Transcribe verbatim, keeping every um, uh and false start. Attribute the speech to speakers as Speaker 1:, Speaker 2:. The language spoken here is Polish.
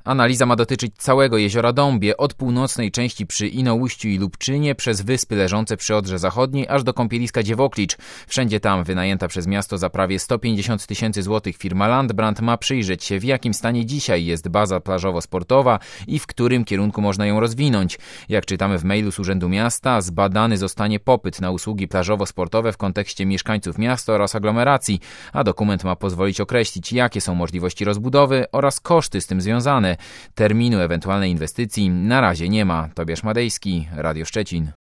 Speaker 1: Analiza ma dotyczyć całego jeziora Dąbie, od północnej części przy Inoujściu i Lubczynie, przez wyspy leżące przy Odrze Zachodniej, aż do kąpieliska Dziewoklicz. Wszędzie tam wynajęta przez miasto za prawie sto pięćdziesiąt tysięcy złotych firma Landbrand ma przyjrzeć się, w jakim stanie dzisiaj jest baza plażowo-sportowa i w którym kierunku można ją rozwinąć. Jak czytamy w mailu z Urzędu Miasta, zbadany zostanie popyt na usługi plażowo-sportowe w kontekście mieszkańców miasta oraz aglomeracji, a dokument ma pozwolić określić, jakie są możliwości rozbudowy oraz koszty z tym związane. Terminu ewentualnej inwestycji na razie nie ma. Tobiasz Madejski, Radio Szczecin.